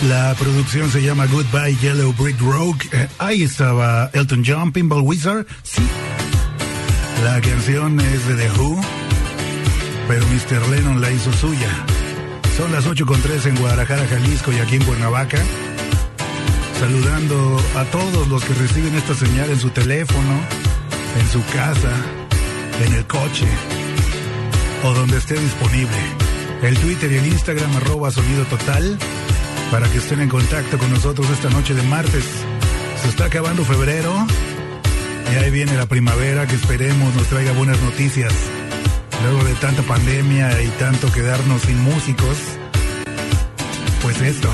La producción se llama Goodbye Yellow Brick Road. Ahí estaba Elton John, Pinball Wizard. Sí. La canción es de The Who, pero Mr. Lennon la hizo suya. Son las 8:03 en Guadalajara, Jalisco y aquí en Cuernavaca. Saludando a todos los que reciben esta señal en su teléfono, en su casa, en el coche o donde esté disponible. El Twitter y el Instagram @Sonido Total, para que estén en contacto con nosotros esta noche de martes. Se está acabando febrero y ahí viene la primavera, que esperemos nos traiga buenas noticias. Luego de tanta pandemia y tanto quedarnos sin músicos, pues esto.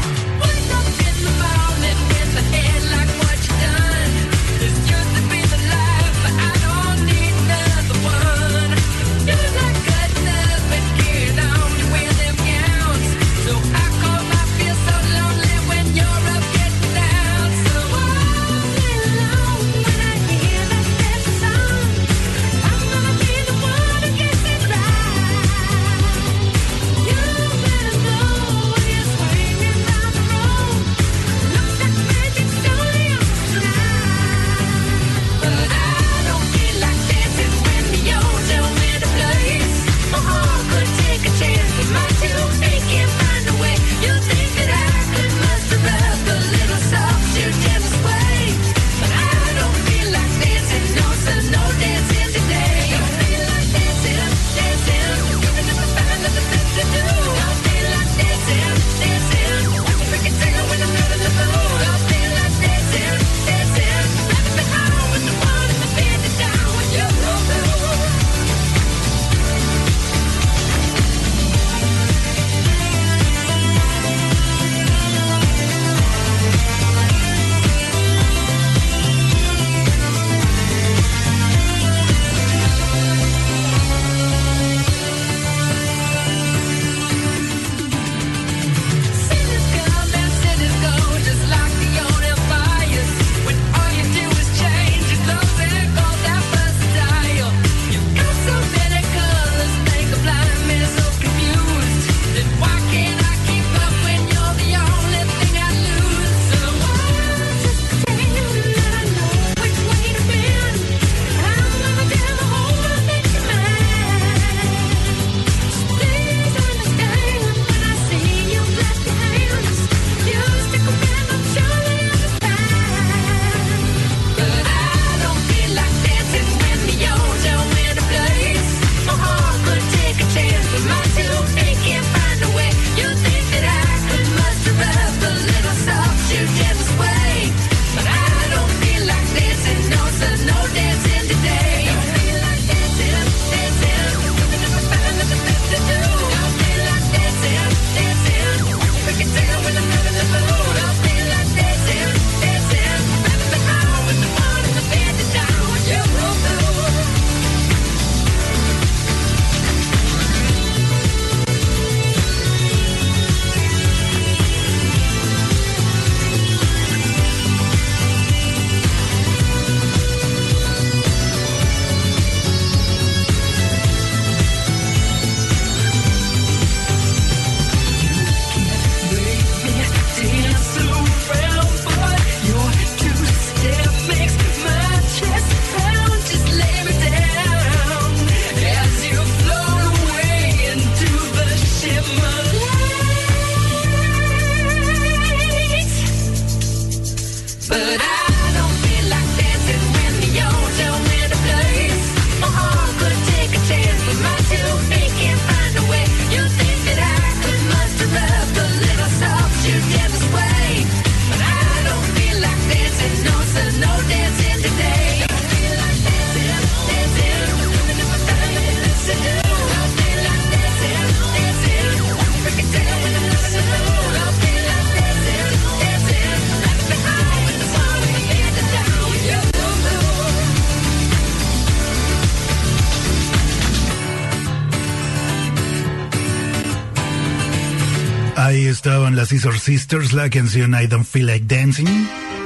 Ahí estaban las Scissor Sisters, la canción I Don't Feel Like Dancing.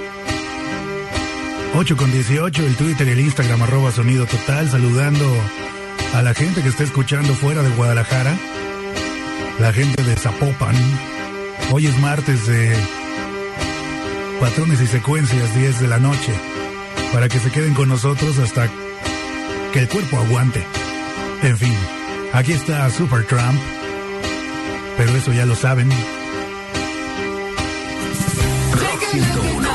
8:18, el Twitter y el Instagram @Sonido Total, saludando a la gente que está escuchando fuera de Guadalajara, la gente de Zapopan, Hoy es martes de Patrones y Secuencias, 10 de la noche, para que se queden con nosotros hasta que el cuerpo aguante. En fin, aquí está Supertramp, pero eso ya lo saben. Rock 101.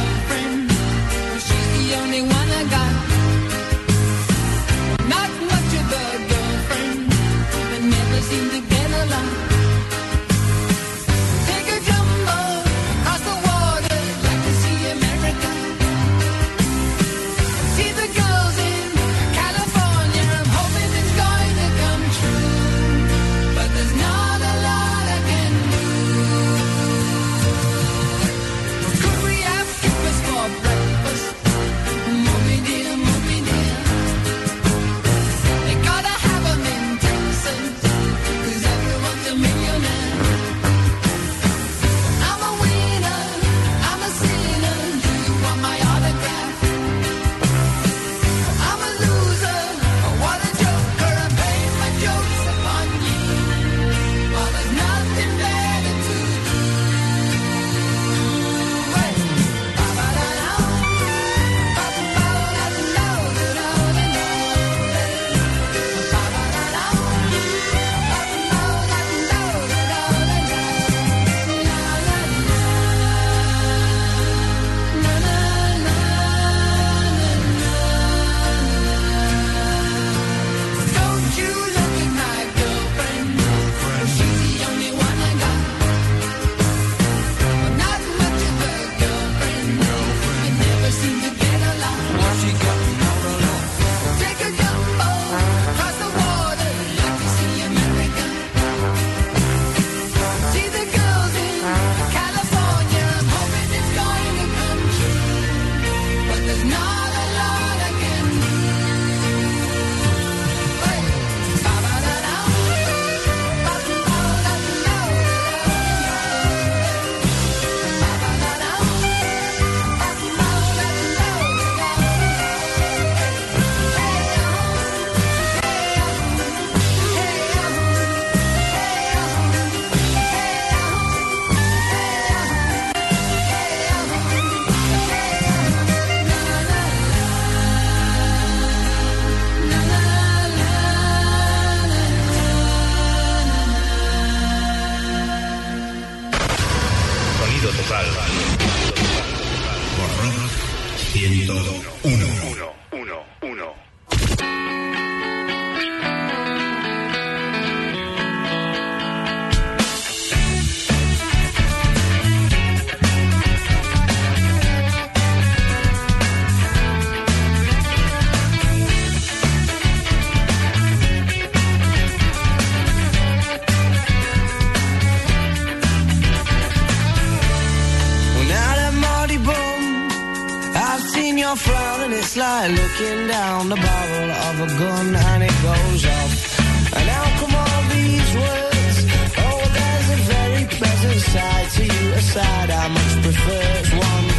Like looking down the barrel of a gun and it goes off. And how come all these words? Oh, there's a very pleasant side to you, a side I much prefer. It's one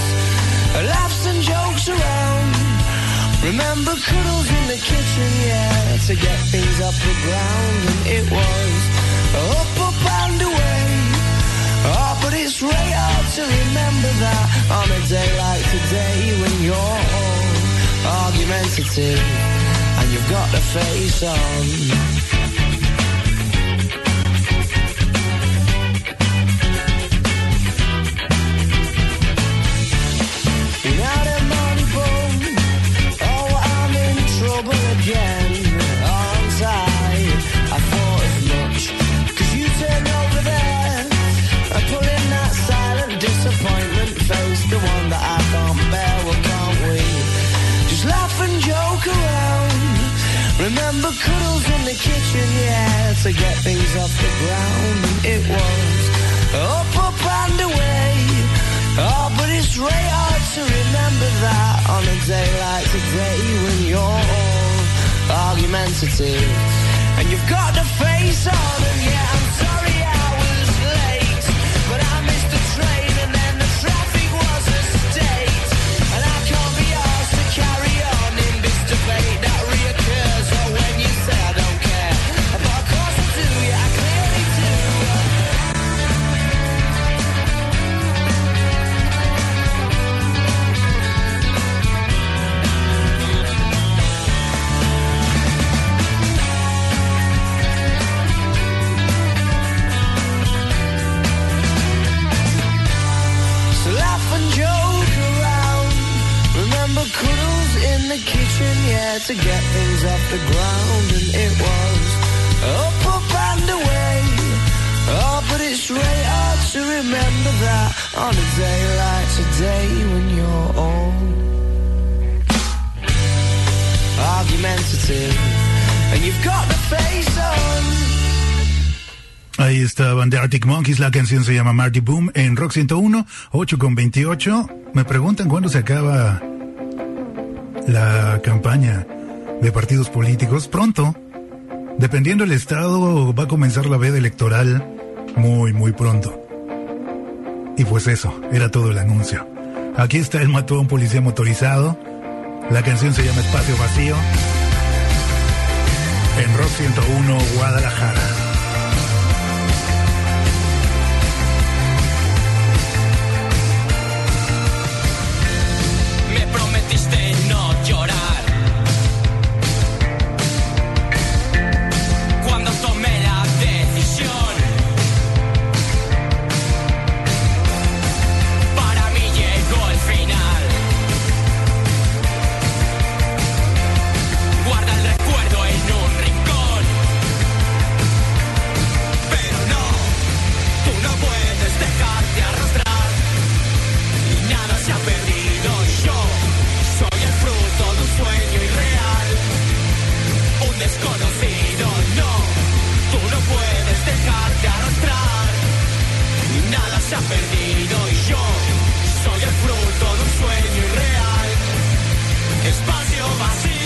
that laughs and jokes around. Remember cuddles in the kitchen, yeah, to get things off the ground. And it was up and away. Oh, but it's really hard to remember that on a day like today when you're argumentative and you've got the face on. Remember cuddles in the kitchen, yeah, to get things off the ground. And it was up and away. Oh, but it's really hard to remember that on a day like today when you're all argumentative and you've got the face on. And yeah, I'm sorry I was late, but I missed the train and then the traffic was a state. And I can't be asked to carry on in this debate that reoccurs. Or when you say I don't care, but of course I do, yeah, I clearly do. to get things off the ground, and it was up and away. Oh, but it's really hard to remember that on a day like today when you're all argumentative and you've got the face on. Ahí estaban The Arctic Monkeys, la canción se llama Marty Boom en Rock 101, 8:28. Me preguntan cuándo se acaba la campaña de partidos políticos. Pronto, dependiendo del estado, va a comenzar la veda electoral muy pronto. Y pues eso, era todo el anuncio. Aquí está El mató a un policía motorizado. La canción se llama Espacio Vacío en Rock 101 Guadalajara. No llorar cuando tomé la decisión. Para mí llegó el final. Guarda el recuerdo en un rincón. Pero no, tú no puedes dejarte arrastrar. Y nada se ha perdido. Yo soy el fruto de un sueño irreal, un desconocido, no, tú no puedes dejarte arrastrar, y nada se ha perdido, y yo soy el fruto de un sueño irreal, espacio vacío.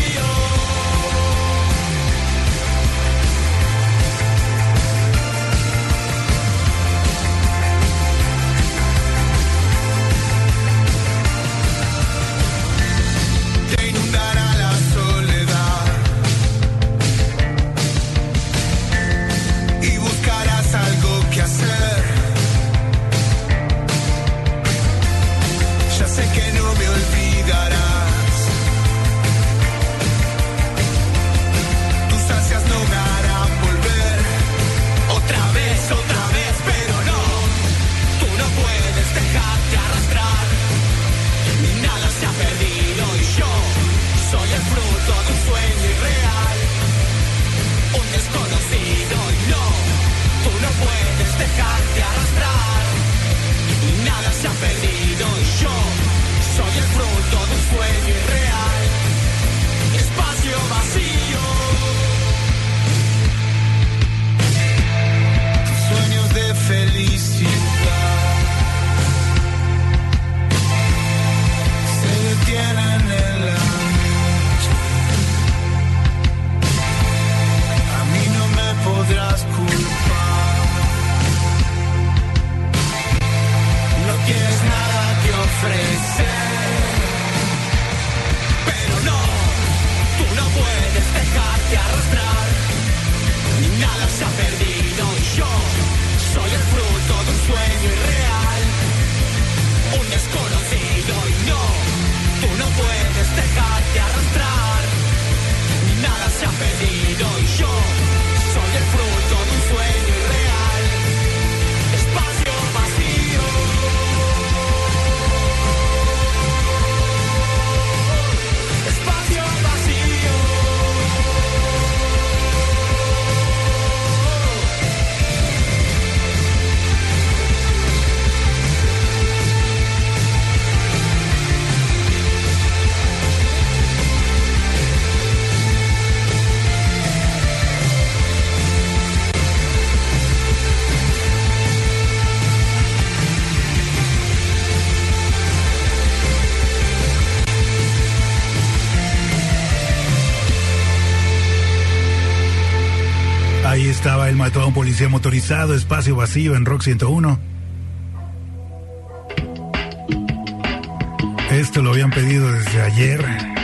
Ahí estaba El mató a un policía motorizado, espacio vacío en Rock 101. Esto lo habían pedido desde ayer.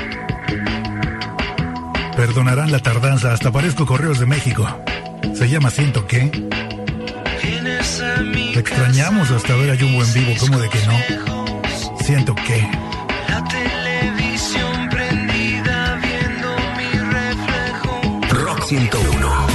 Perdonarán la tardanza, hasta parezco Correos de México. Se llama Siento que. Extrañamos hasta ver a Jumbo en vivo, ¿cómo de que no? Siento que. La televisión prendida viendo mi reflejo. Rock 101.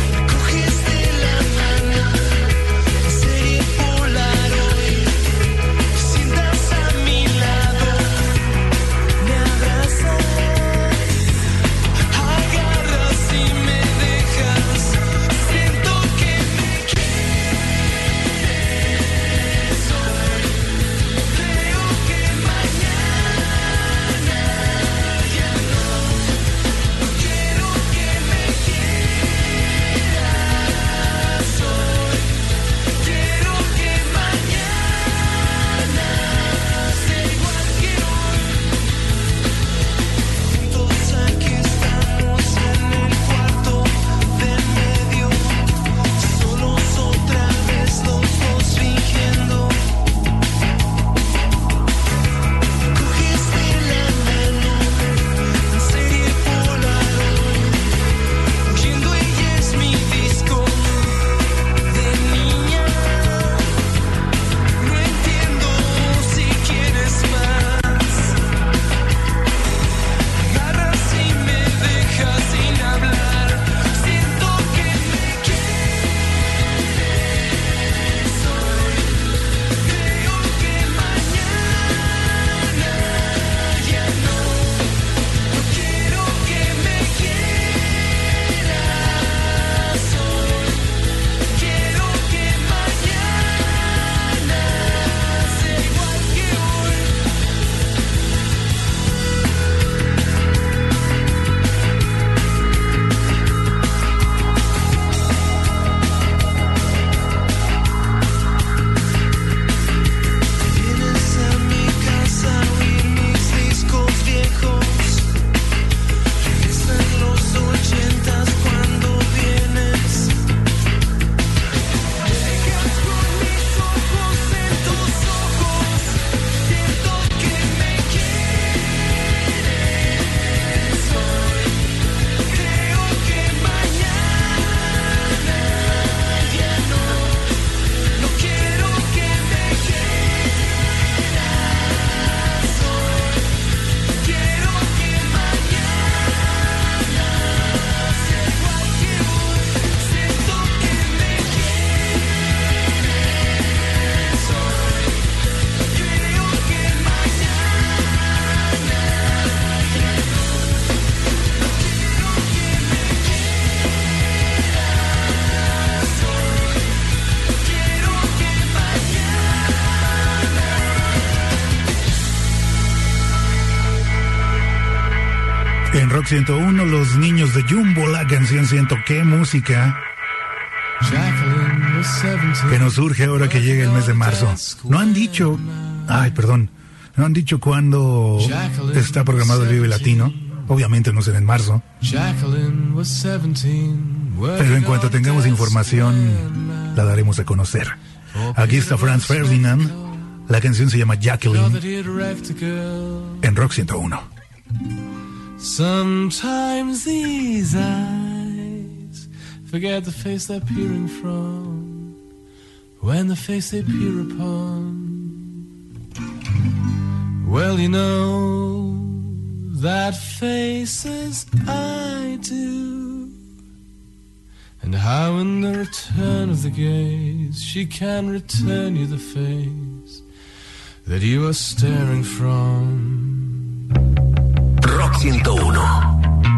Rock 101, los niños de Jumbo, la canción Siento Qué Música, que nos surge ahora que llega el mes de marzo. No han dicho, no han dicho cuándo está programado el Vive Latino. Obviamente no será en marzo, pero en cuanto tengamos información la daremos a conocer. Aquí está Franz Ferdinand, la canción se llama Jacqueline, en Rock 101. Sometimes these eyes forget the face they're peering from, when the face they peer upon, well, you know that faces I do, and how in the return of the gaze she can return you the face that you are staring from. Rock 101.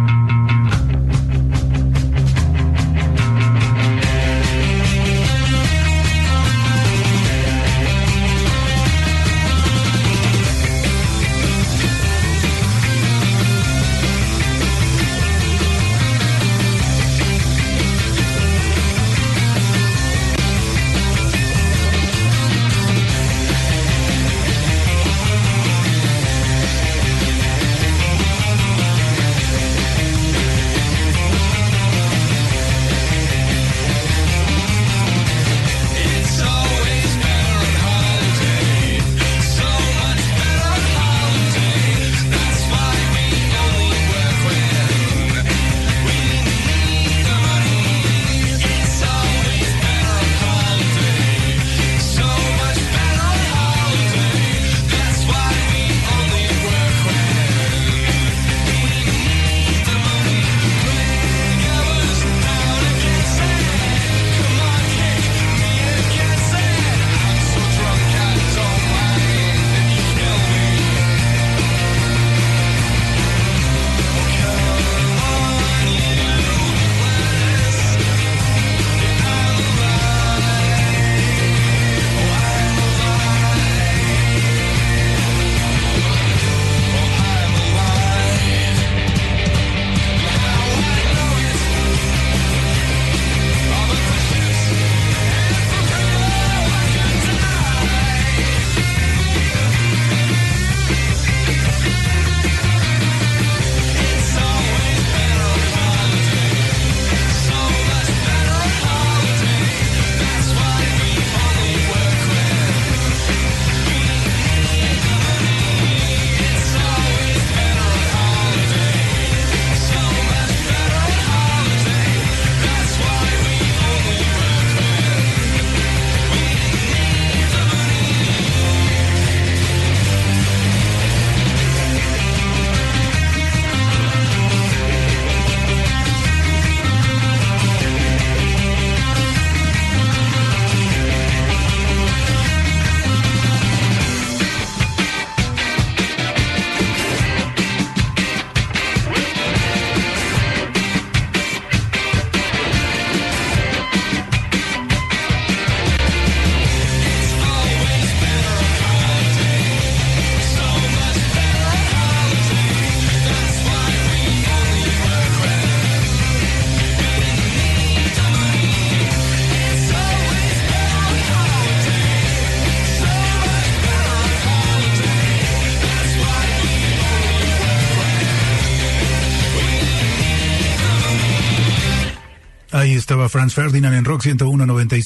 Ahí estaba Franz Ferdinand en Rock 101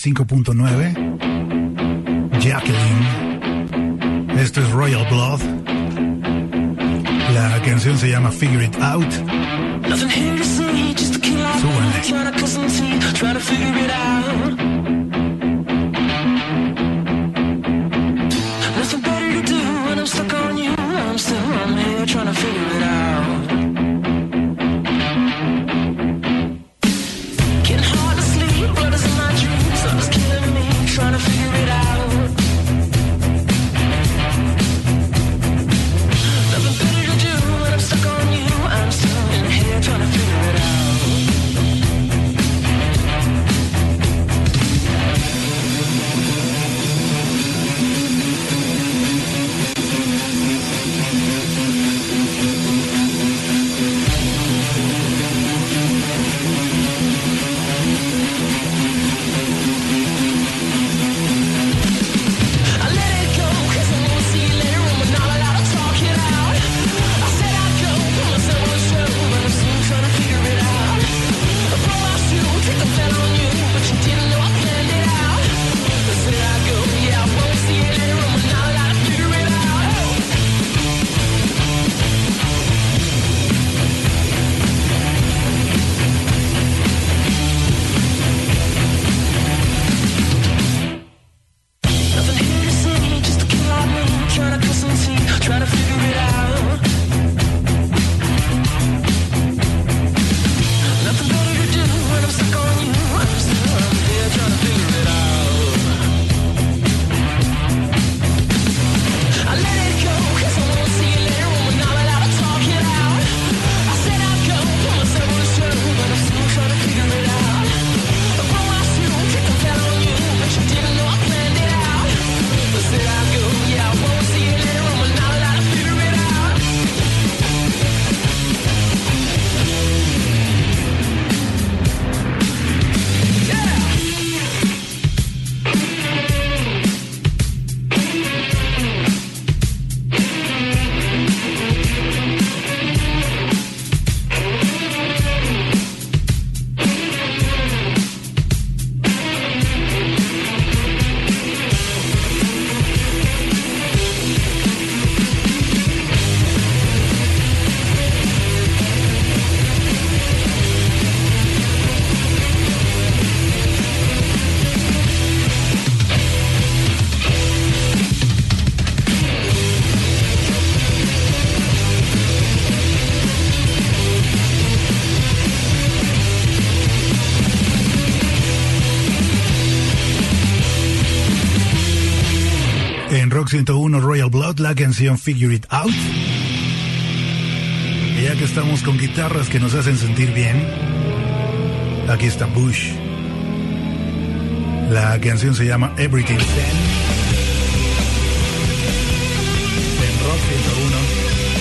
95.9. Jacqueline. Esto es Royal Blood. La canción se llama Figure It Out. En Rock 101 Royal Blood, la canción Figure It Out. Y ya que estamos con guitarras que nos hacen sentir bien, aquí está Bush. La canción se llama Everything Zen. En Rock 101.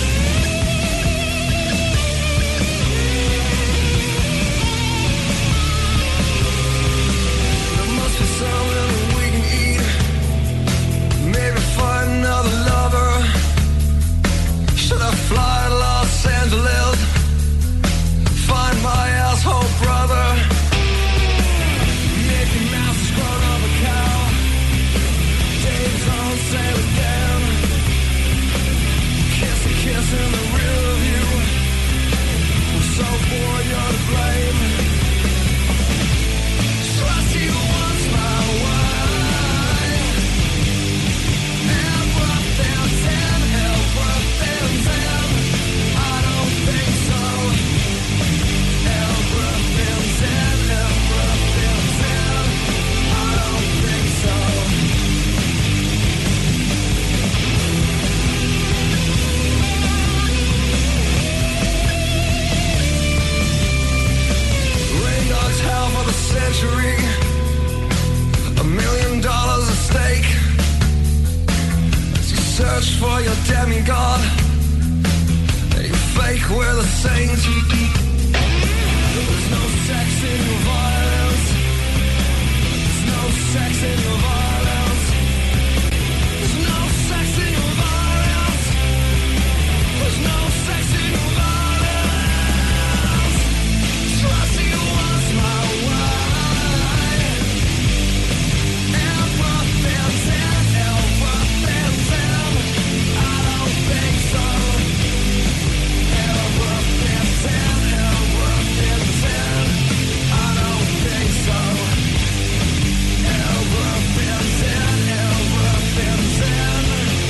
Should I fly to Los Angeles? Find my asshole brother. Mickey Mouse has grown up a cow. Dave's on sale again. Kiss a kiss in the rear view. I'm so bored you're to blame. Trust you once my wife. Everything's in hell, everything's in. I don't think so. Everything's in, everything's in. I don't think so. Rain Dog's half of a century. $1 million at stake. As you search for your demigod, and you fake we're the saints. There's no sex in your violence. There's no sex in your violence. There's no sex in your violence. There's no sex in your violence. Trust you was my wife. Everything's in, everything's in. I don't think so. Everything's in, everything's in. I don't think so. Everything's in, everything's in.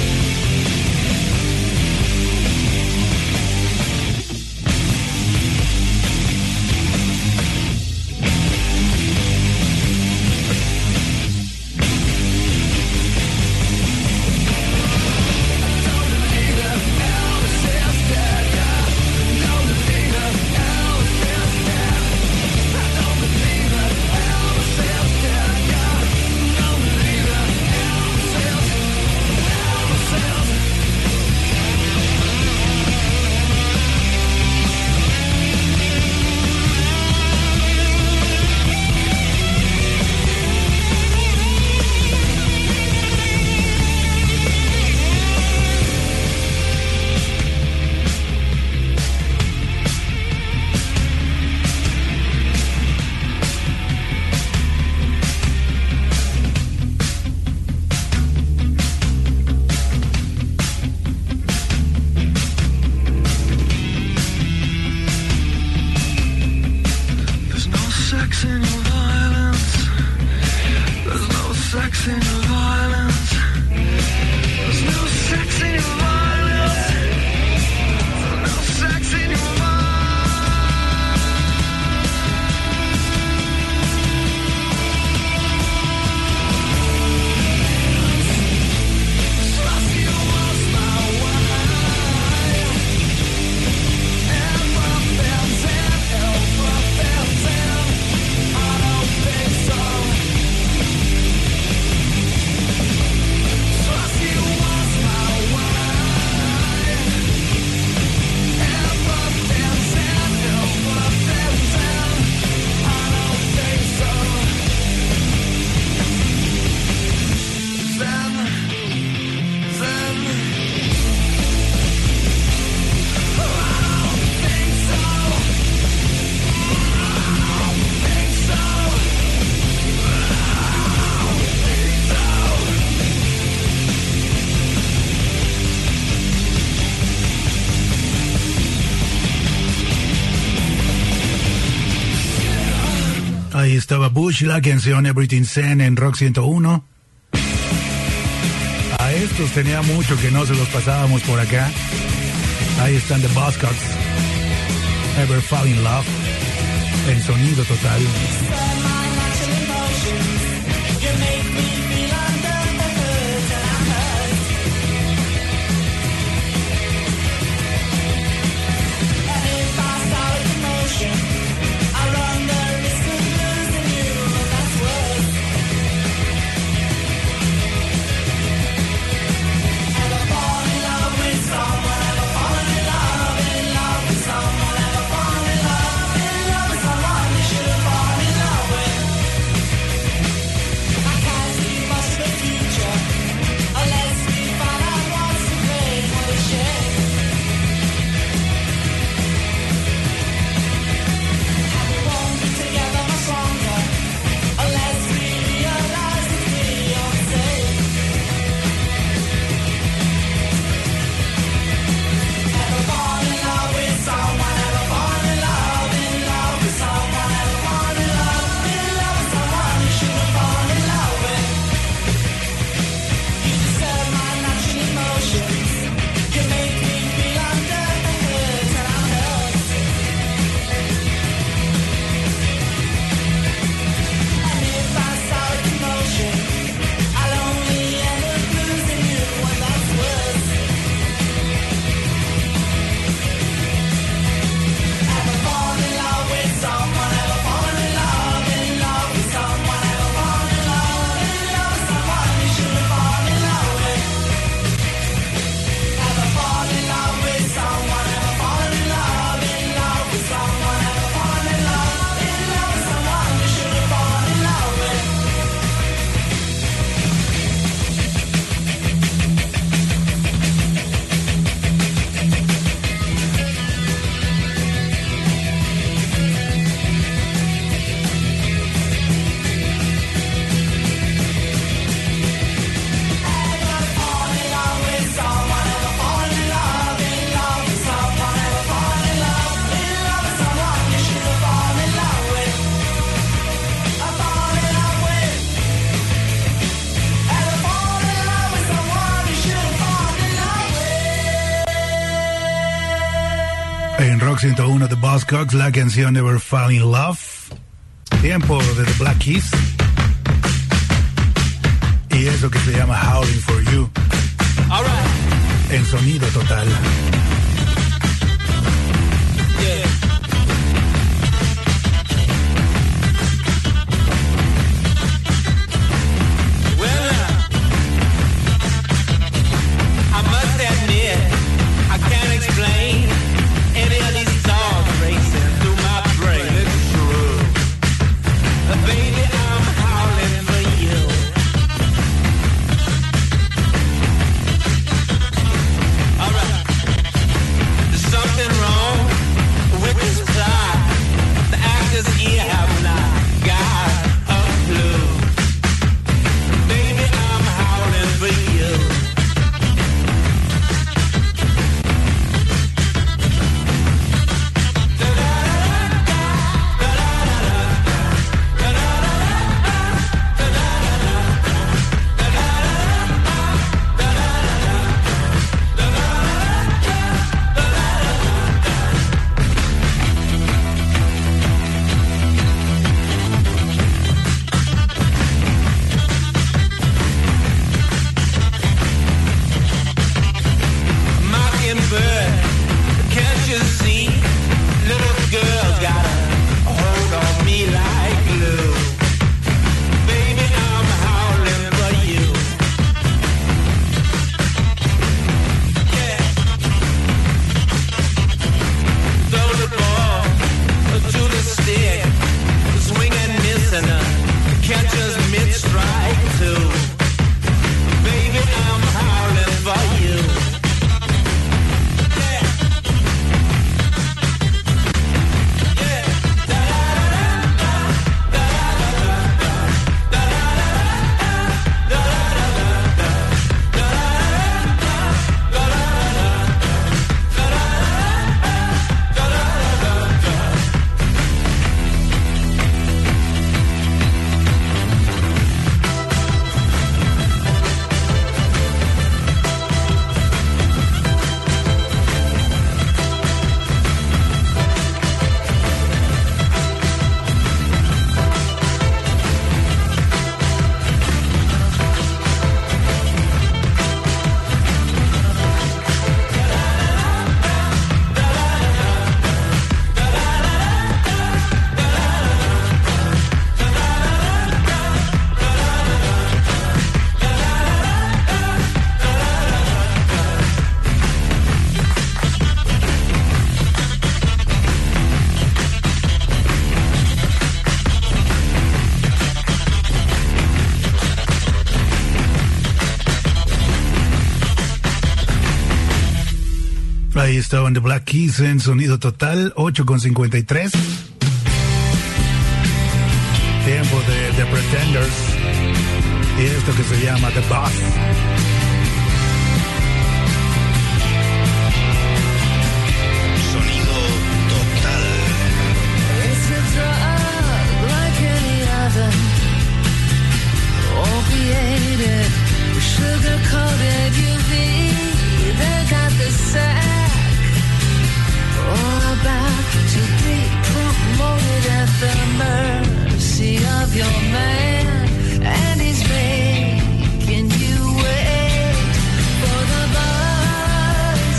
Don't believe it, Elvis is dead, yeah. Don't believe it, Elvis is dead. I don't believe it, Elvis is dead, yeah. Don't believe it, Elvis is. There's no sex in your violence. There's no sex in your violence. There's no sex in your violence. There's no sex in your violence. Trust you was my wife. Everything's in, everything's in. I don't think so. Trust you was my wife. Everything's in, everything's in. I don't think so. Then. Ahí estaba Bush, la canción Everything Zen en Rock 101. A estos tenía mucho que no se los pasábamos por acá. Ahí están The Buzzcocks, Ever Fall in Love, en sonido total. You make me feel under the hood and I'm hurt. 101 The Buzzcocks, la canción Never Fall in Love. Tiempo de The Black Keys. Y eso que se llama Howling for You. All right. En sonido total. Yeah. I must admit, I can't explain any of these thoughts racing through my brain. It's true. Baby, I'm howling for you. Alright. There's something wrong with this plot. The actors here have not got a clue. Baby, I'm howling for you. Ahí estaban The Black Keys en sonido total, 8:53. Tiempo de The Pretenders. Y esto que se llama The Boss. Sonido total. It's a drug like any other, opiated, sugar-coated UV. They got the sack, all about to be promoted at the mercy of your man, and he's making you wait for the buzz.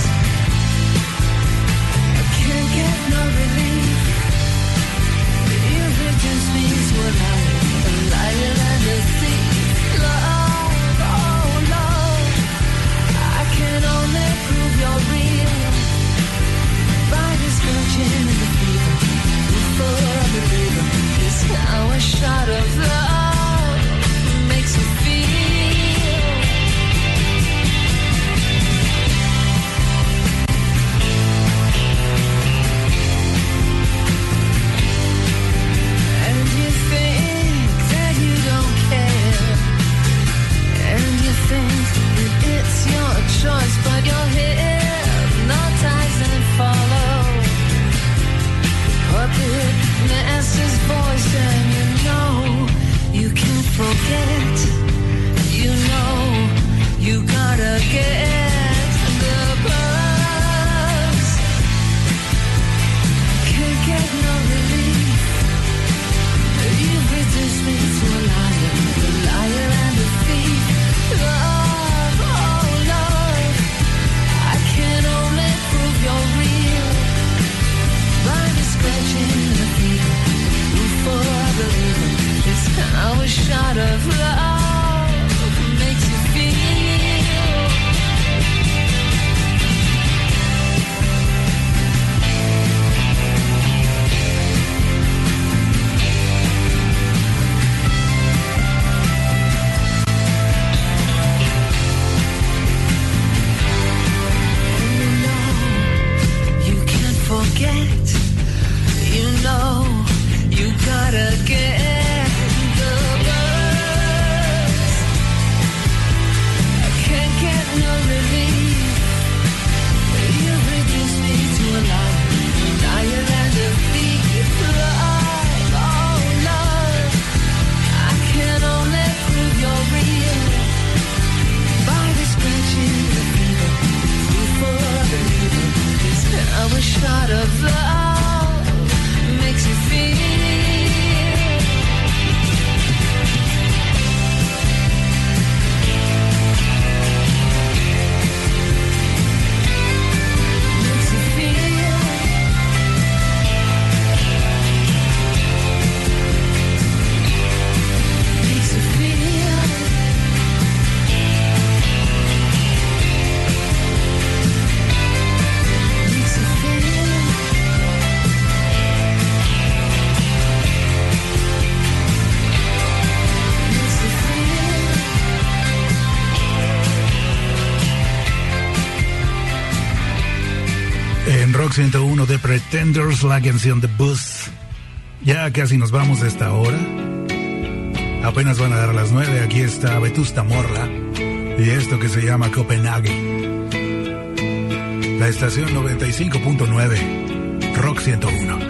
I can't get no relief. The irritant speaks when I'm lighter than the thief. Love, oh Lord, I can only prove you're real by the scorching in the fever. Before I believe it, it's how a shot of love makes you feel. And you think that you don't care, and you think that it's your choice, but you're hypnotized and follow puppet master's voice, and you know you can't forget. You know you gotta get the buzz. 101 de Pretenders, la canción de Bus. Ya casi nos vamos de esta hora. Apenas van a dar las 9. Aquí está Vetusta Morla y esto que se llama Copenhague. La estación 95.9, Rock 101.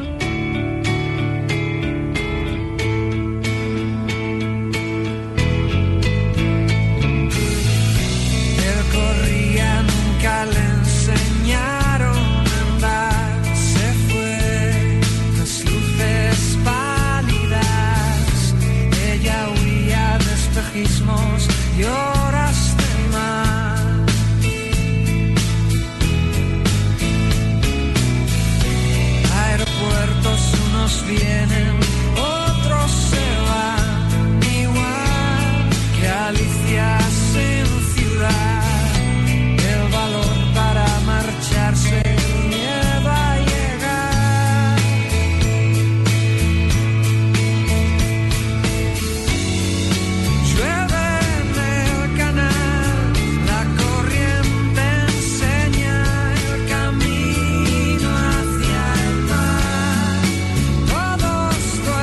Vienen, otros se van, igual que alicias en ciudad. El valor para marcharse, el miedo a llegar. Llueve en el canal, la corriente enseña el camino hacia el mar.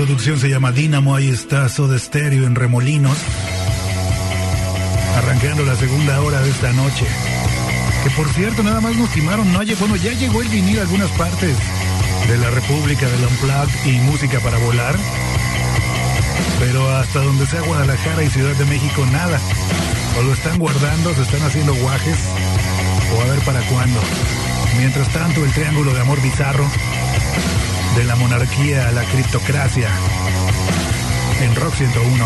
producción se llama Dínamo. Ahí está Soda Stereo en Remolinos, arrancando la segunda hora de esta noche. Que por cierto, nada más nos timaron, bueno, ya llegó el vinil a algunas partes de la República, del Unplugged y Música para Volar, pero hasta donde sea Guadalajara y Ciudad de México, nada. O lo están guardando, se están haciendo guajes, o a ver para cuándo. Mientras tanto, el triángulo de amor bizarro, de la monarquía a la criptocracia, en Rock 101.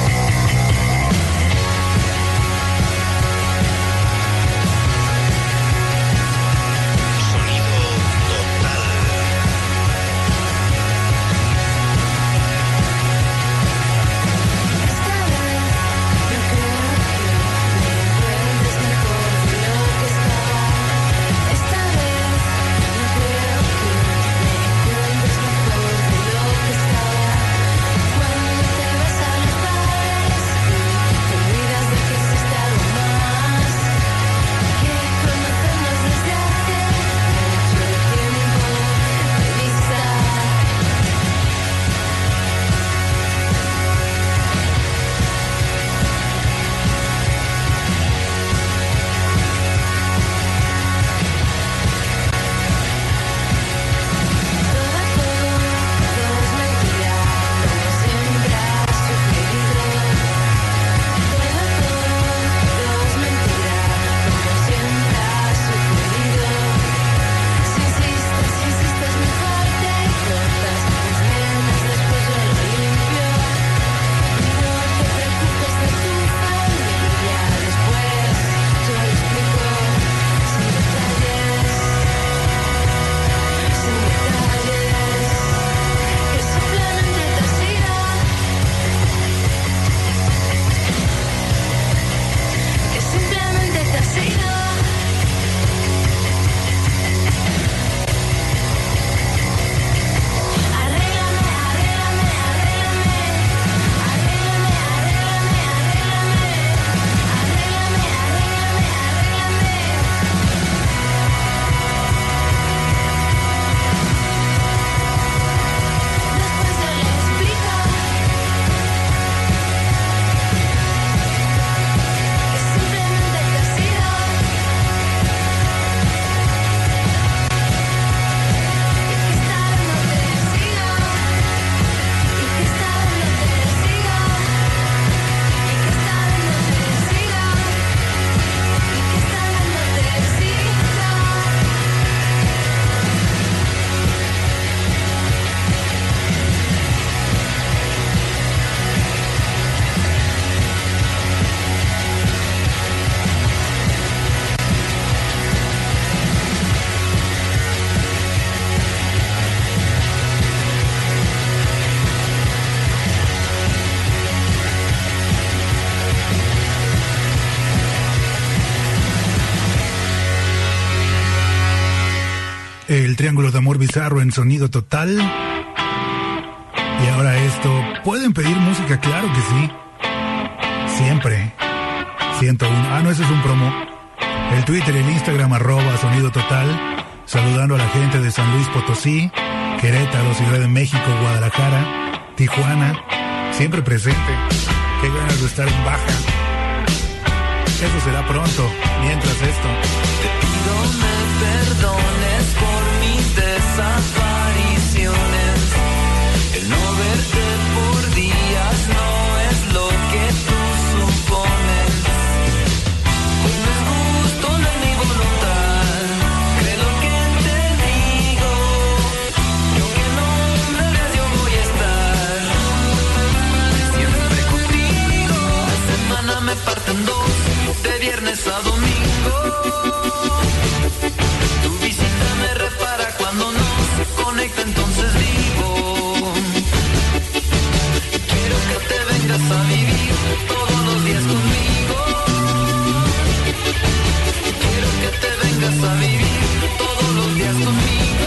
El triángulo de amor bizarro en sonido total. Y ahora esto. ¿Pueden pedir música? Claro que sí. Siempre. 101. No, ese es un promo. El Twitter y el Instagram @sonido total. Saludando a la gente de San Luis Potosí, Querétaro, Ciudad de México, Guadalajara, Tijuana. Siempre presente. Qué ganas de estar en baja. Eso será pronto. Mientras esto. Te pido me perdones por mis desapariciones. El no verte por días no es lo que tú supones. Pues no es gusto, no es mi voluntad. Cree lo que te digo. Y aunque no me veas yo voy a estar siempre contigo. La semana me parten dos, de viernes a domingo. Tu visita me repara cuando no se conecta, entonces digo, quiero que te vengas a vivir todos los días conmigo. Quiero que te vengas a vivir todos los días conmigo.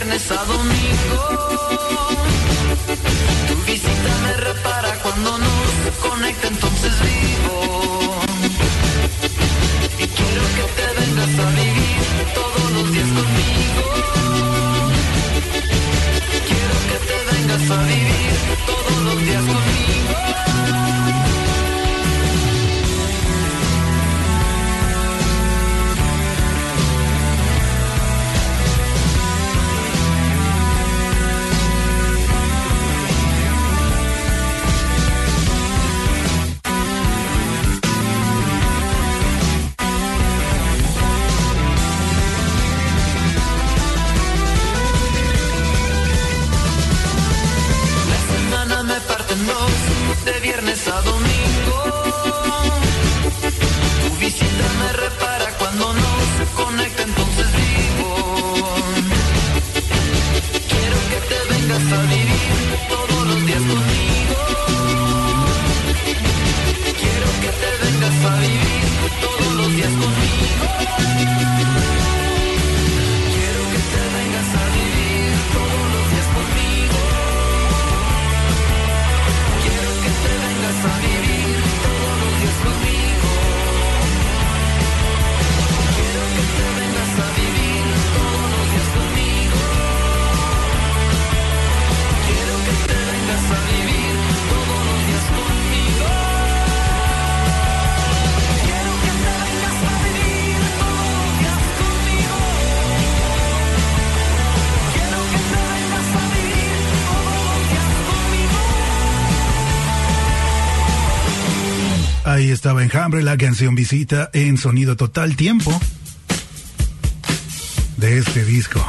viernes a domingo. Tu visita me repara cuando no se conecta, entonces vivo. Y quiero que te vengas a vivir todos los días conmigo. Quiero que te vengas a vivir todos los días conmigo. De viernes a domingo, tu visita me repara cuando no se conecta, entonces vivo. Quiero que te vengas a vivir todos los días conmigo. Quiero que te vengas a vivir todos los días conmigo. Quiero que te vengas a vivir todos los días conmigo. A vivir todos los días conmigo. Quiero que te vengas a vivir todos los días conmigo. Quiero que te vengas a vivir todos los días conmigo. Quiero que te vengas a vivir todos los días conmigo. Quiero que te vengas a vivir todos los días conmigo. Ahí estaba Enjambre, la canción Visita en sonido total, tiempo de este disco.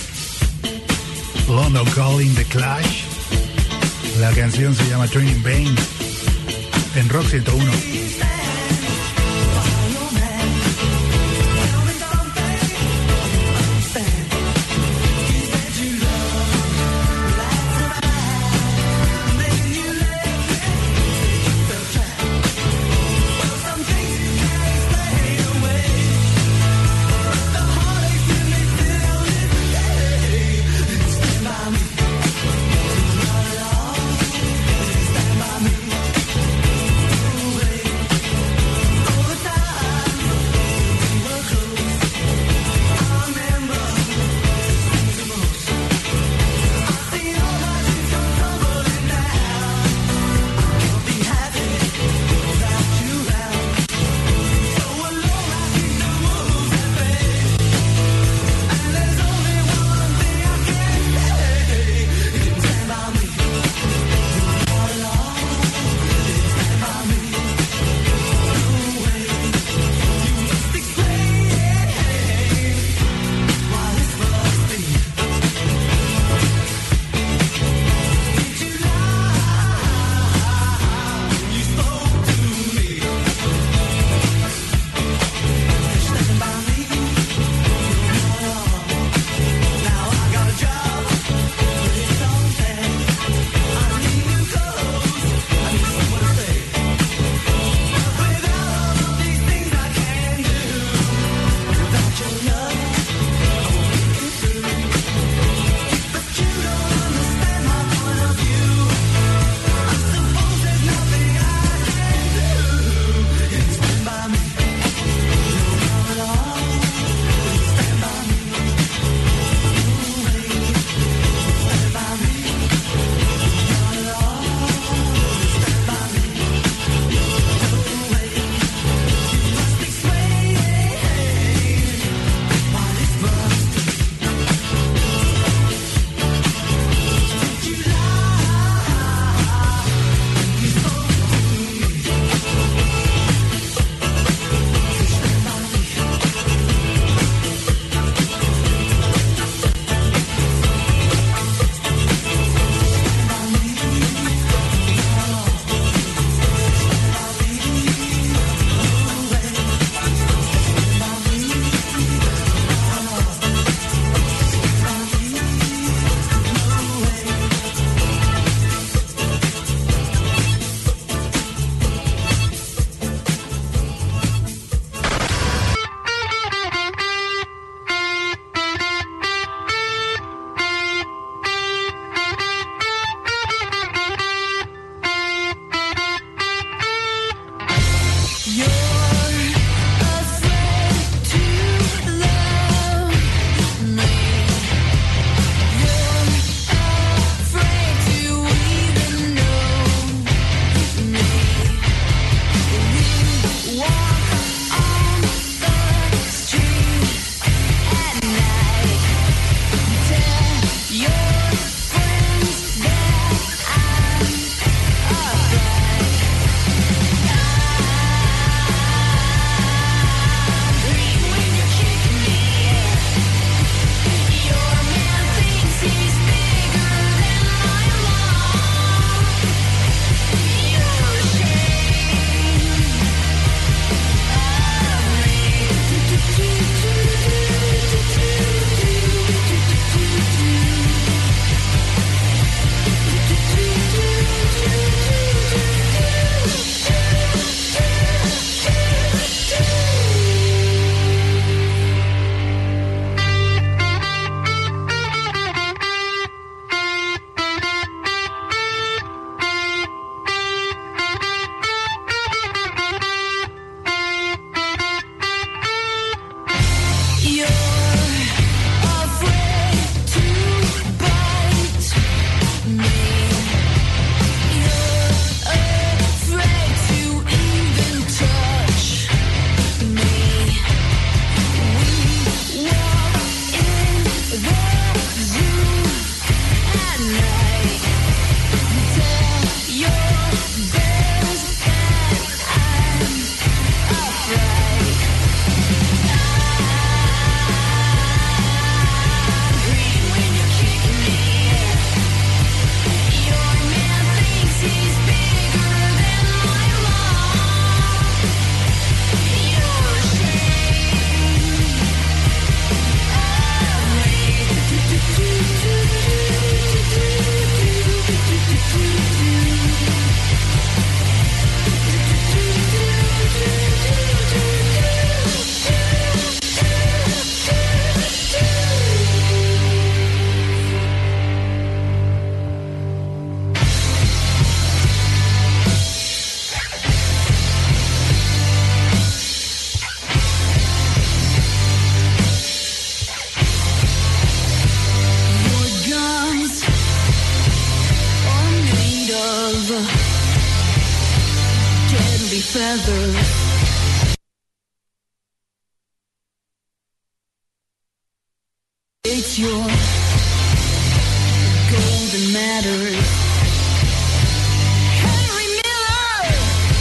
London Calling, The Clash. La canción se llama Training Pain en Rock 101. feathers. It's your golden matters. Henry Miller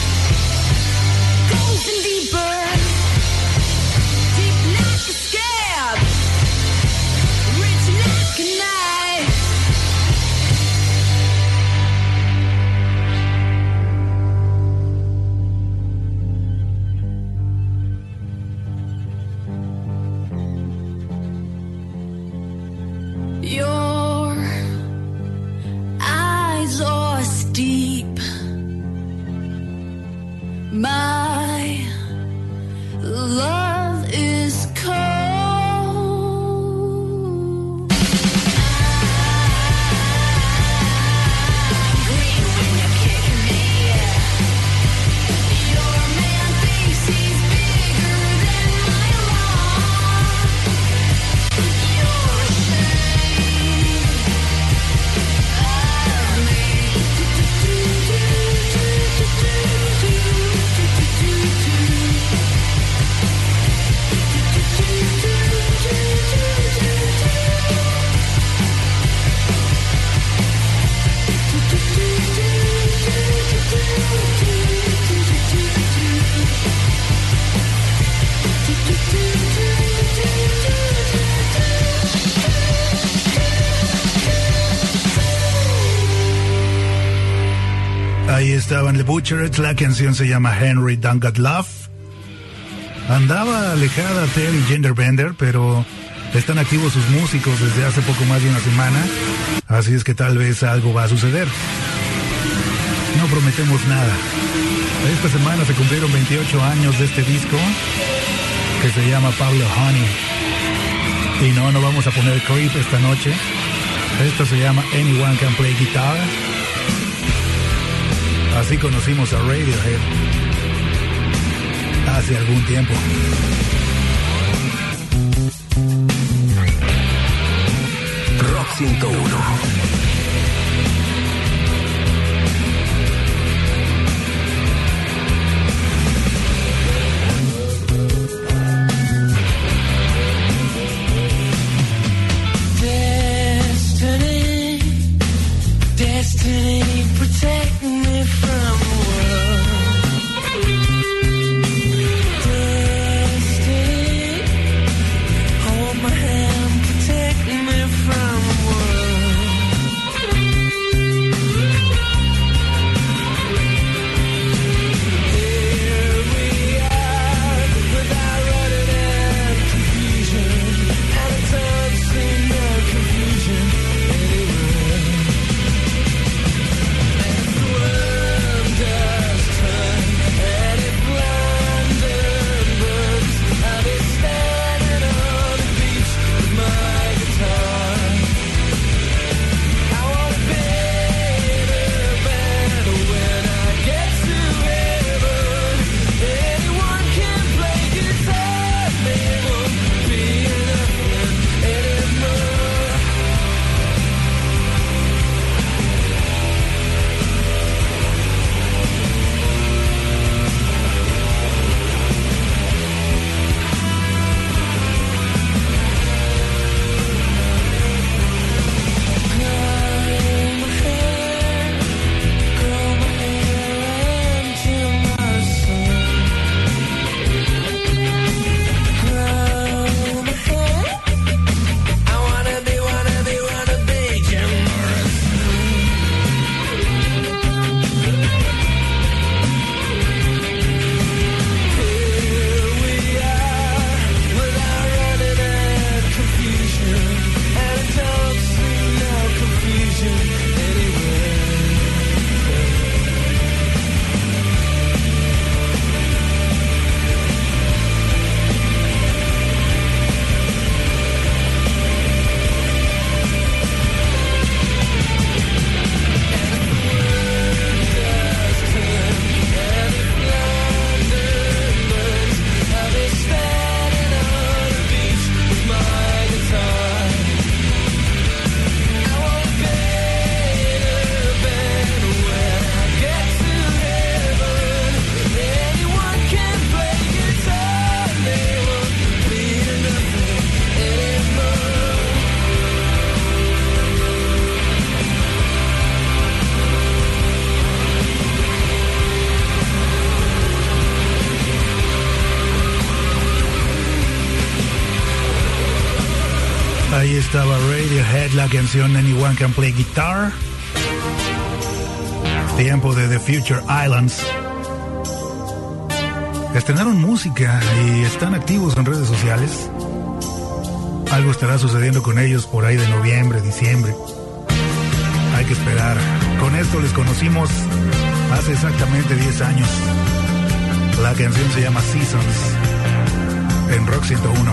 goes in deeper, deep like a scab, rich like a knife. Your eyes are steep. My love is cold. I'm green when you're kicking me. Your man thinks he's bigger than my lawn. You're ashamed of me. Ahí estaban The Butchers, la canción se llama Henry Don't Got Love. Andaba alejada Terry Genderbender, pero están activos sus músicos desde hace poco más de una semana, así es que tal vez algo va a suceder. No prometemos nada. Esta semana se cumplieron 28 años de este disco, que se llama Pablo Honey. Y no vamos a poner Creep esta noche. Esto se llama Anyone Can Play Guitar. Así conocimos a Radiohead hace algún tiempo. Rock 101. Destiny, protect me from the world. Destiny, hold my hand, protect me from the world. estaba Radiohead, la canción Anyone Can Play Guitar. Tiempo de The Future Islands. Estrenaron música y están activos en redes sociales. Algo estará sucediendo con ellos por ahí de noviembre, diciembre. Hay que esperar. Con esto les conocimos hace exactamente 10 años. La canción se llama Seasons en Rock 101.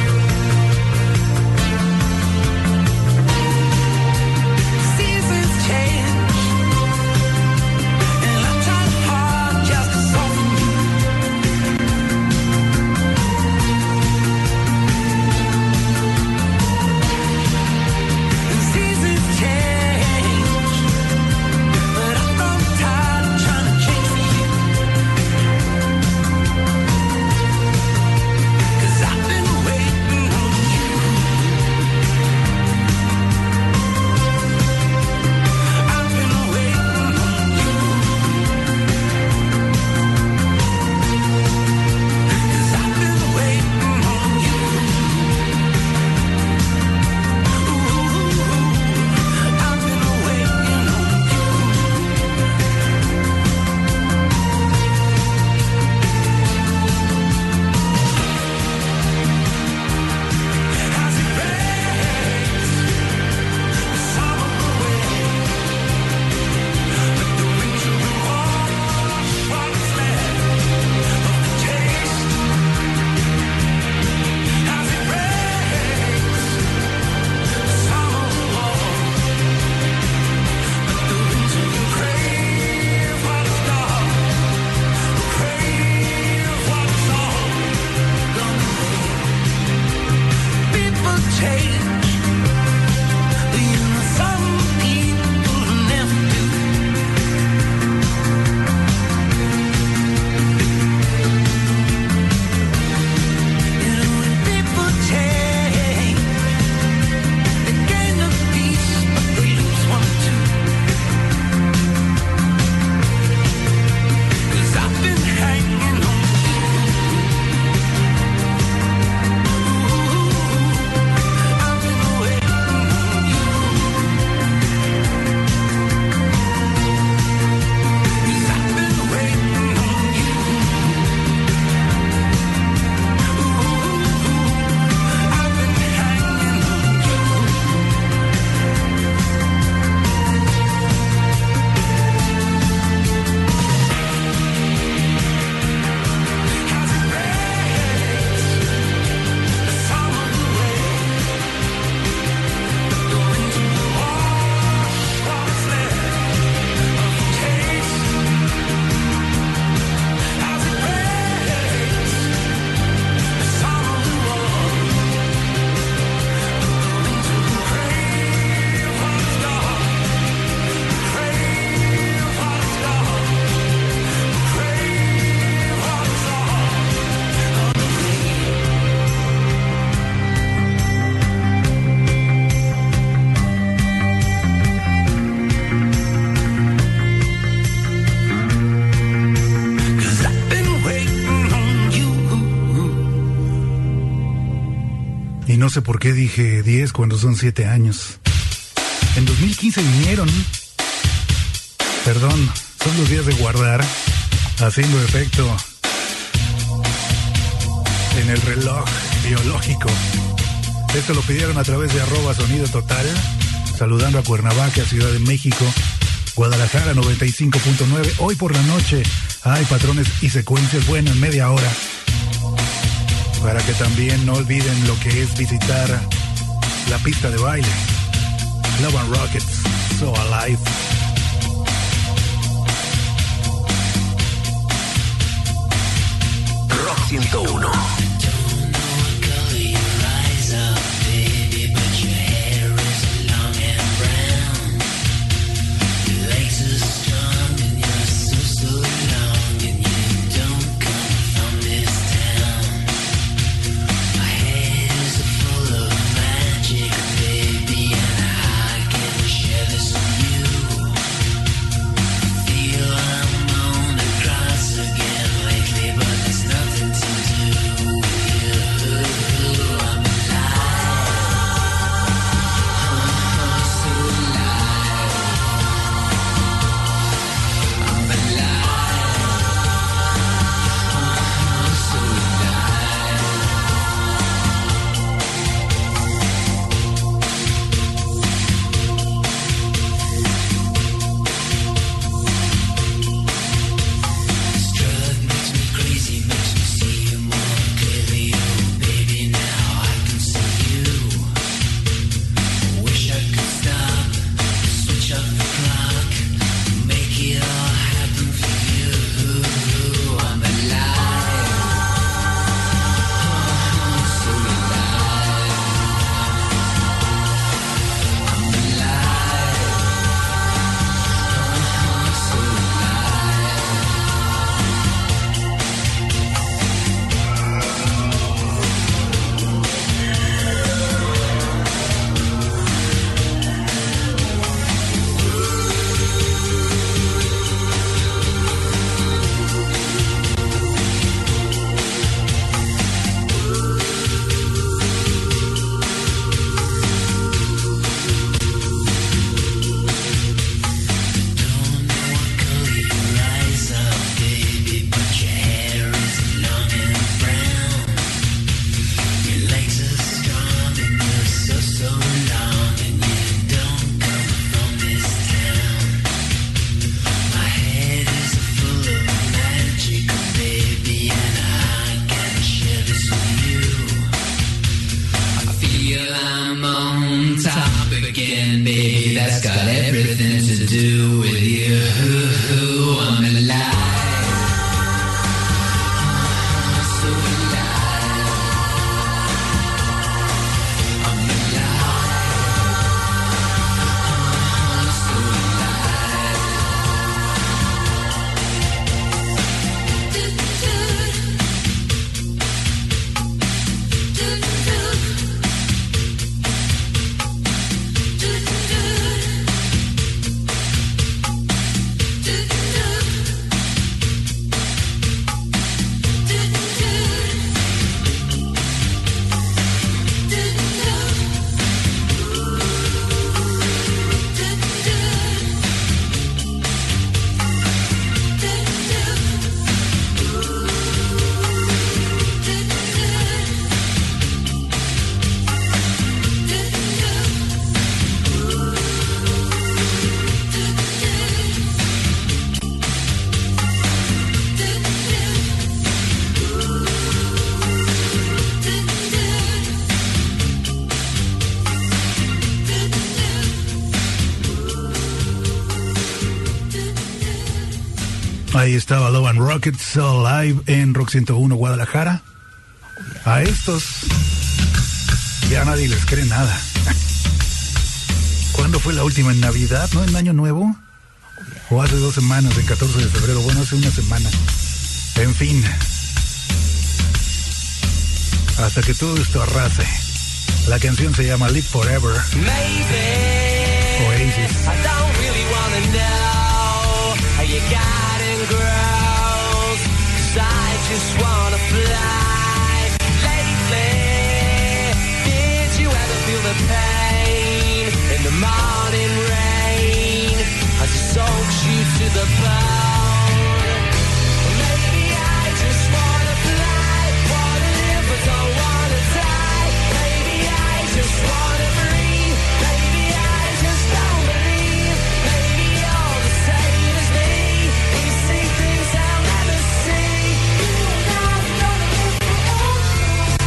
No sé por qué dije 10 cuando son 7 años. En 2015 vinieron. Perdón, son los días de guardar, haciendo efecto en el reloj biológico. Esto lo pidieron a través de @sonido total, saludando a Cuernavaca, Ciudad de México, Guadalajara 95.9. Hoy por la noche hay patrones y secuencias buenas, media hora. Para que también no olviden lo que es visitar la pista de baile. Love and Rockets, So Alive. Rock 101. Feel I'm on the cross again lately, but there's nothing to do. Ahí estaba Love and Rockets live en Rock 101 Guadalajara. A estos ya nadie les cree nada. ¿Cuándo fue la última? ¿En Navidad? ¿No? ¿En Año Nuevo? ¿O hace 2 semanas, en 14 de febrero? Bueno, hace una semana. En fin. Hasta que todo esto arrase. La canción se llama Live Forever. Maybe Oasis. I don't really wanna know how you got in girls, 'cause I just wanna fly. Lately, did you ever feel the pain in the morning rain as it soaks you to the bone? Maybe I just wanna fly, wanna live but don't wanna die. Maybe I just wanna breathe. Maybe I just don't believe. Maybe you're the same as me. We see things I'll never see. You and I'm gonna live forever.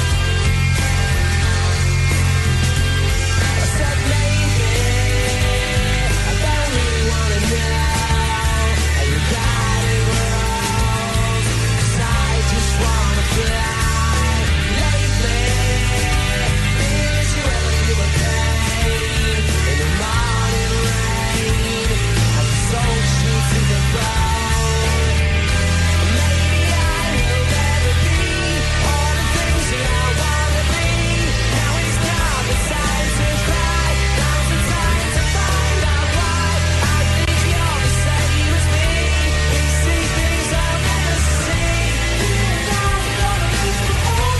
I said maybe I don't really wanna know how you got it wrong, 'cause I just wanna fly. Lately, did you ever feel the pain in the morning rain as it soaks you to the bone? Maybe I will never be all the things that I wanna be. Now it's not the time to cry. Now's the time to find out why. I think you're the same as me. We see things I'll never see. You and I'm gonna live forever.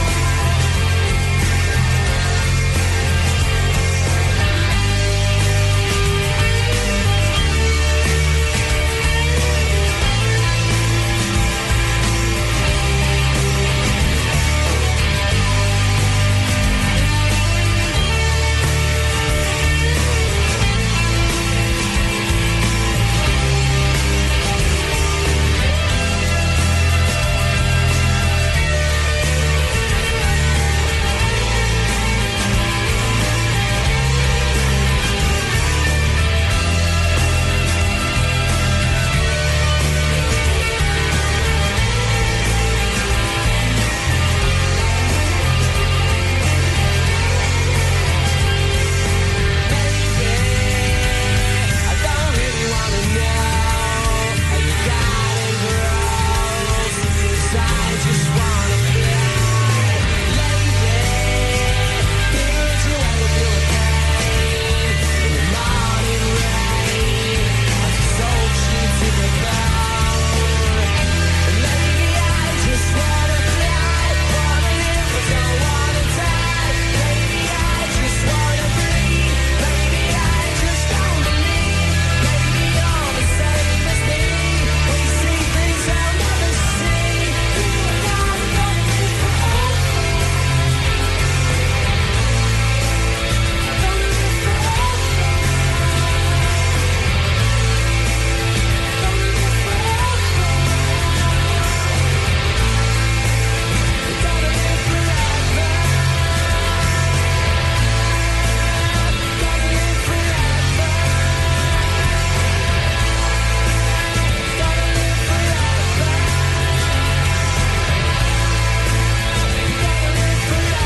I don't really wanna know how you got it girls, 'cause I just wanna fly. Lately, did you ever feel the pain in the morning rain as it soaks you to the bone? Maybe I just wanna fly, wanna live but don't wanna die. Maybe I just wanna breathe. Maybe I just don't believe. Maybe you're the same as me. We see things I'll never see. You and I'm gonna live forever. Gonna live forever. Gonna live forever. Gotta live forever. Gotta live forever. Gotta live forever. Gotta live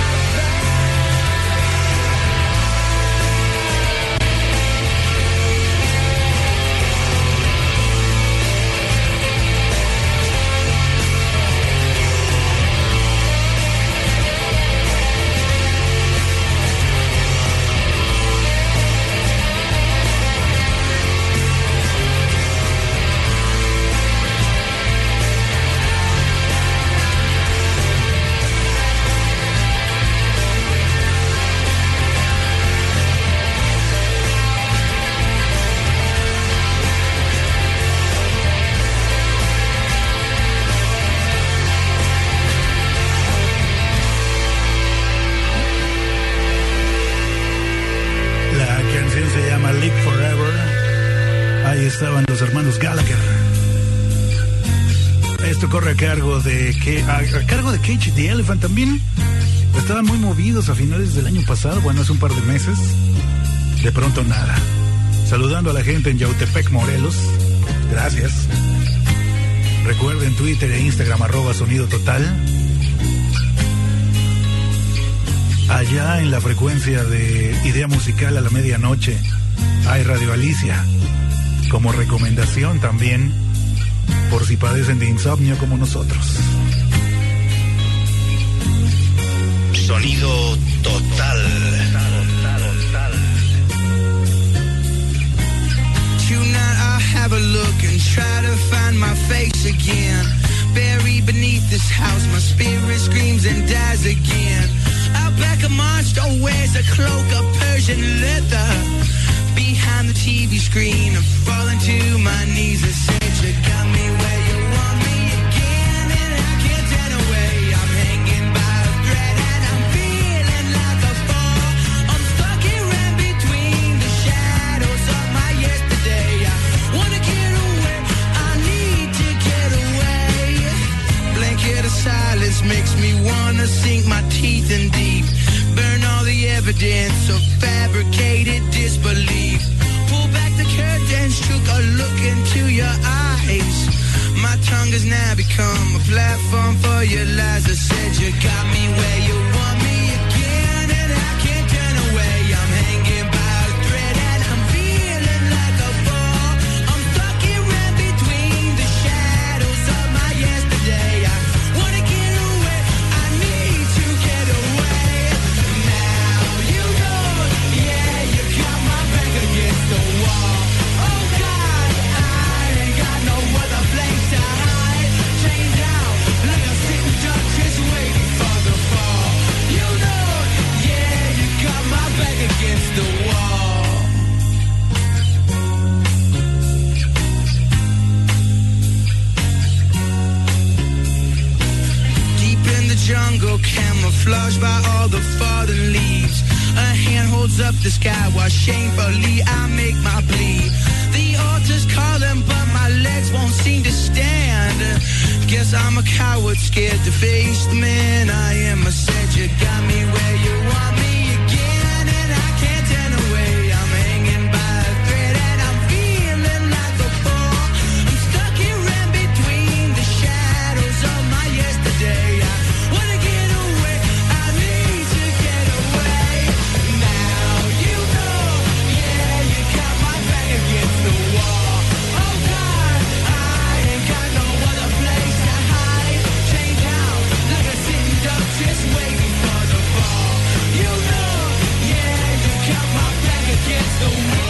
La canción se llama Live Forever. Ahí estaban los hermanos Gallagher. Esto corre a cargo de Cage the Elephant también. Estaban muy movidos a finales del año pasado, bueno, hace un par de meses. De pronto nada. Saludando a la gente en Yautepec, Morelos. Gracias. Recuerden Twitter e Instagram @Sonido Total. Allá en la frecuencia de Idea Musical a la medianoche hay Radio Alicia. Como recomendación también, por si padecen de insomnio como nosotros. Sonido Total. Tonight I'll have a look and try to find my face again. Buried beneath this house, my spirit screams and dies again. Out back a monster wears a cloak of Persian leather. Behind the TV screen, I'm falling to my knees and said, you got me where you want me again, and I can't turn away. I'm hanging by a thread and I'm feeling like a fall. I'm stuck here in between the shadows of my yesterday. I wanna get away, I need to get away. Blanket of silence makes me wanna sink my teeth in deep. Burn all the evidence of fabricated disbelief. Pull back the curtains, took a look into your eyes. My tongue has now become a platform for your lies. I said you got me where you want me again, and I can't turn away. I'm hanging by a thread and I'm feeling like a ball. I'm stuck here in between the shadows of my yesterday. I wanna get away, I need to get away. Now you know, yeah, you got my back against the wall. Oh God, I ain't got no other place to hide. Chained down like a sitting duck, just waiting for the fall. You know, yeah, you got my back against the wall. Deep in the jungle, camouflaged by all the fallen leaves. A hand holds up the sky while shamefully I make my plea. The altar's calling, but my legs won't seem to stand. Guess I'm a coward, scared to face the man I am. I said you got me where you want me again, and I can't turn away. I'm hanging by a thread and I'm feeling like a ball. I'm stuck here in between the shadows of my yesterday. I wanna get away, I need to get away. Now you know, yeah, you got my back against the wall. Oh God, I ain't got no other place to hide. Chained down like a sitting duck, just waiting for the fall. You know, yeah, you got my back against the wall.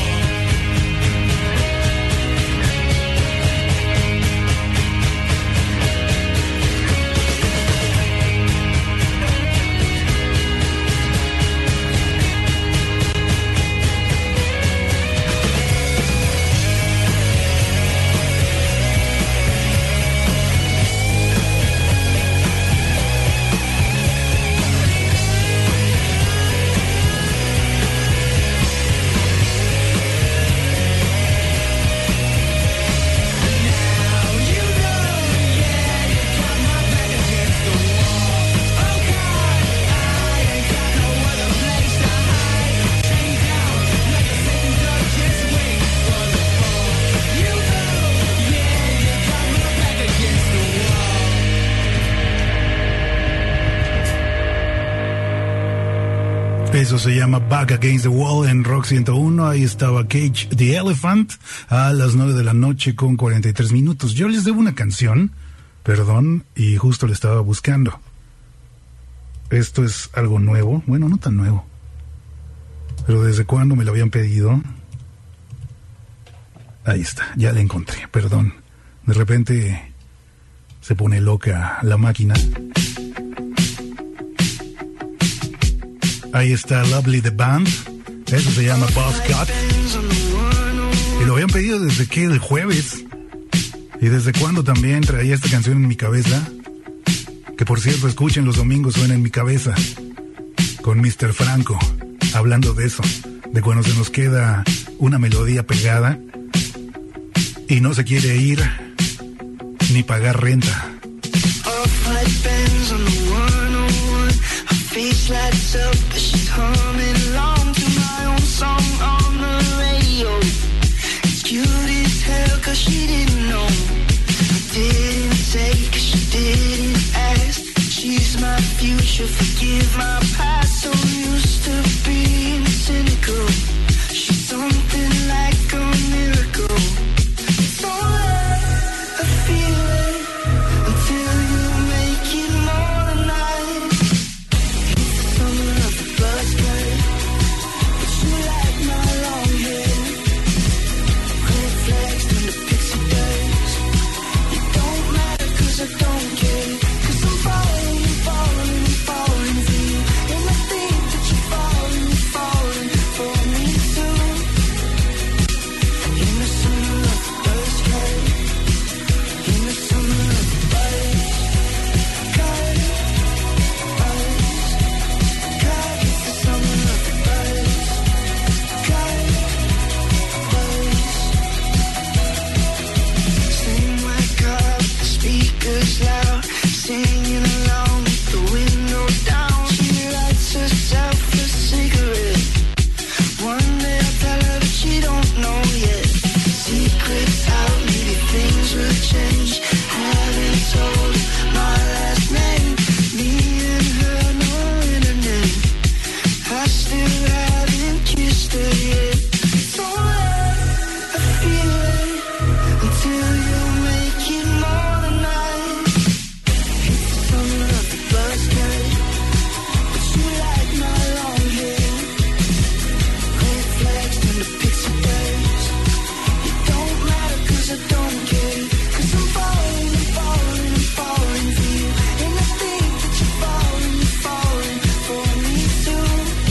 Eso se llama Back Against the Wall en Rock 101. Ahí estaba Cage the Elephant a las 9 de la noche con 43 minutos. Yo les debo una canción, perdón, y justo la estaba buscando. Esto es algo nuevo, bueno, no tan nuevo, pero desde cuándo me lo habían pedido. Ahí está, ya la encontré, perdón. De repente se pone loca la máquina. Ahí está Lovely the Band. Eso se llama Boss Cut. Y lo habían pedido desde que el jueves. Y desde cuándo también traía esta canción en mi cabeza. Que por cierto, escuchen, los domingos suena en mi cabeza. Con Mr. Franco. Hablando de eso. De cuando se nos queda una melodía pegada. Y no se quiere ir ni pagar renta. Face lights up as she's humming along to my own song on the radio. It's cute as hell cause she didn't know. didn't take, she didn't ask. She's my future, forgive my past. So used to being cynical. She's something like a miracle. Don't let her feel it until you make it more than night. It's the summer of the buzzkirt, but you like my long hair. Red flags and the pixie dust. It don't matter 'cause I don't care. 'Cause I'm falling, falling, falling for you. And I think that you're falling, falling for me too. In the summer of the buzzkirt, in the summer of the buzzkirt, buzzkirt. It's the summer of the buzzkirt, buzz. Sing like up, the speakers loud, singing along with the window down. She lights herself a cigarette. One day I'll tell her that she don't know yet. Secrets out, maybe things will change. Haven't told my last name. Me and her, no internet. I still haven't kissed her yet. Don't let her feel it until you make it more than night. It's the summer of the buzzkirt, but you like my long hair. Red flags and the pixie dust. It don't matter 'cause I don't care. 'Cause I'm falling, falling, falling for you. And I think that you're falling, falling for me too.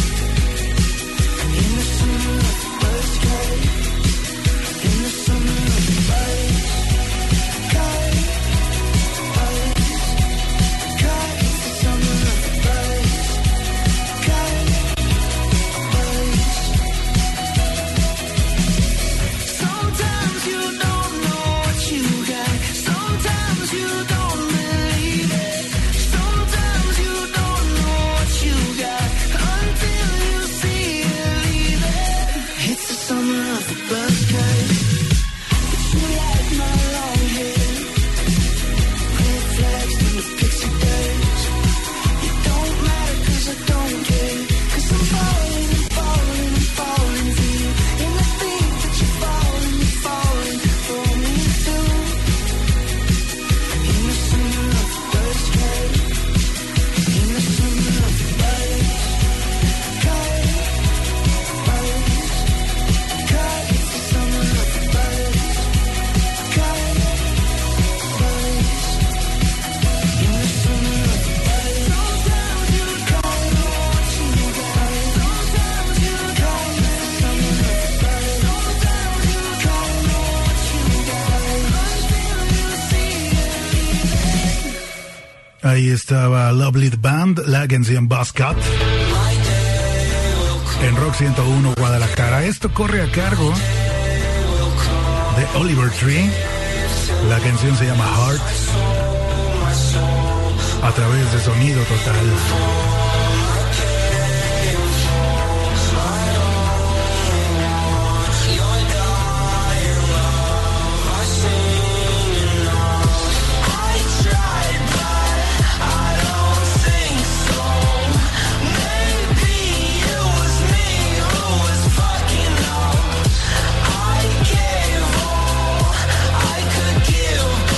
In the summer of the buzzkirt, in the summer of the buzzkirt, buzzkirt. It's the summer of the buzzkirt, buzz. Sometimes you don't know what you got. Sometimes you don't believe it. Sometimes you don't know what you got until you see it, leave it. It's the summer of the buzzkirt, but you like my long hair. Red flags and the pixie dust. It don't matter 'cause I don't care. 'Cause I'm falling, falling, falling for you. And I think that you're falling, falling for me too. In the summer of the buzzkirt, in the summer of the buzzkirt, buzzkirt. It's the summer of the buzzkirt, buzz. In the summer of the sometimes you don't know what you got. Sometimes you don't know. Summer of the sometimes you don't know what you got until you see it. Ahí estaba Lovely the Band, la canción Buzzcut. En Rock 101 Guadalajara. Esto corre a cargo de Oliver Tree. La canción se llama Heart. A través de Sonido Total.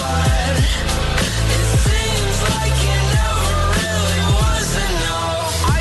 I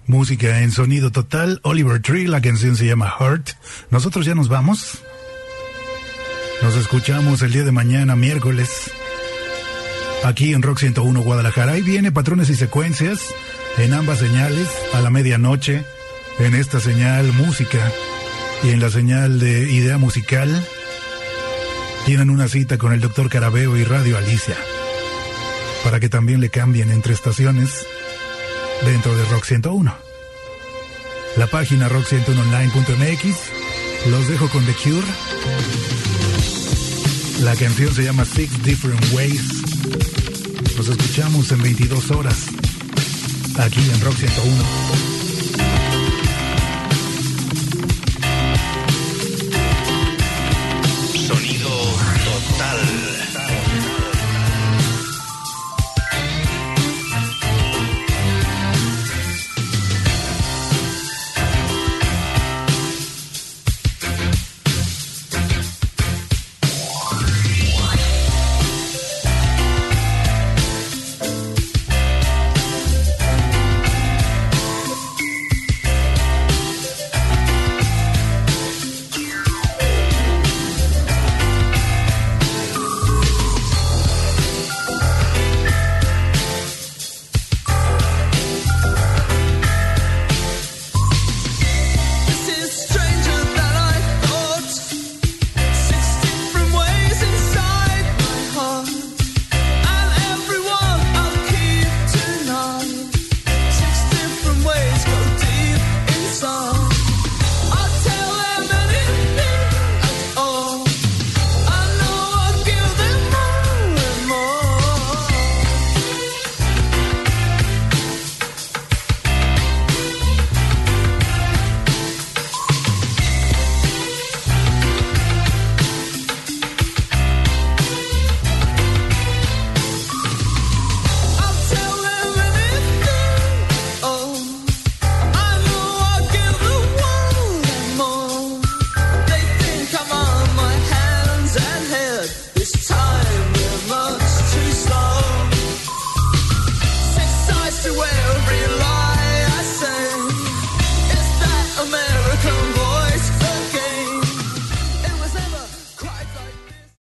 Música en sonido total, Oliver Tree, la canción se llama Heart. Nosotros ya nos vamos. Nos escuchamos el día de mañana, miércoles, aquí en Rock 101 Guadalajara. Ahí viene Patrones y Secuencias en ambas señales a la medianoche, en esta señal música y en la señal de Idea Musical. Tienen una cita con el Dr. Carabeo y Radio Alicia para que también le cambien entre estaciones dentro de Rock 101. La página rock101online.mx. Los dejo con The Cure. La canción se llama Six Different Ways. Nos escuchamos en 22 horas aquí en Rock 101.